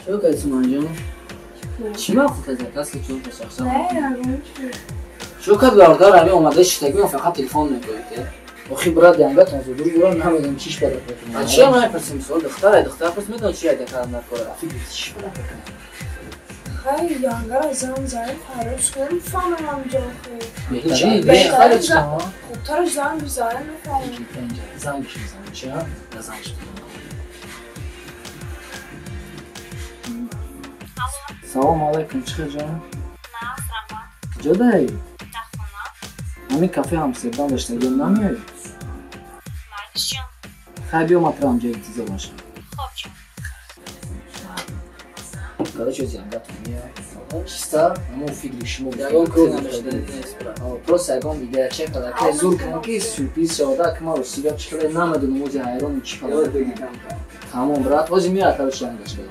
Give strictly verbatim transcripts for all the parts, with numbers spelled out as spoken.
چه کاری سومن چی وقت تزد دست چون شخصا نه شو که باردار همین اومده شتگی من فقط تلفن میکنید اخی برات دنگا تازه دور برام نمیدونم چیش بده کنم چی من پرسیم سوال دختر دختر پس میدونم چی اگه کار نکنه افی چی بده کنم خیلی یانگا زن زن فرض کن فهمم جا خیلی چی بهتره چی ها خب تو زن بزن نفهمم زن کی زن چی ها زنش سلام علیکم چی جان نه جدای در خونه همین کافه همسردان داشته گم نمیایی مالش جان خیلی بیا ما پرام جایی تیزه باشه خب جان کادا چیزی هم گتون میای چیستا همون فیگلی شما یگان کود نمیشته پروس یگان میگه چه کده که زور کنم که سورپیز شده که ما رو سیگار چکره نمدون موزی حیران چی کده همون برات بازی میاد کادا چی هم داشته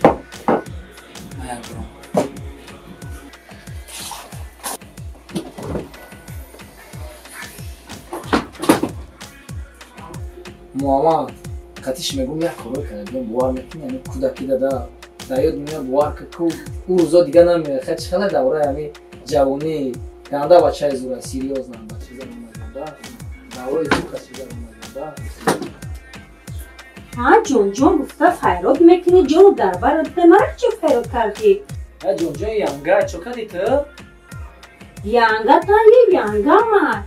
محمد قطیش میگم یک کار کنه بیام بوار میکنه یعنی کودکی داده در یاد میاد بوار که کو او روزا دیگه نمیاد خیلی خیلی دوره همین جوانی کنده بچه زوره سیریوز نم بچه زن اومده دوره زور کسی زن اومده ها جون جون گفته خیرات میکنی جون در برات مرد چه خیرات کردی ها جون جون یانگا چو کردی تو یانگا تا یه یانگا مرد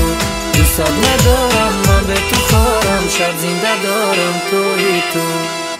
ندارم من به تو خورم شب زنده دارم توی تو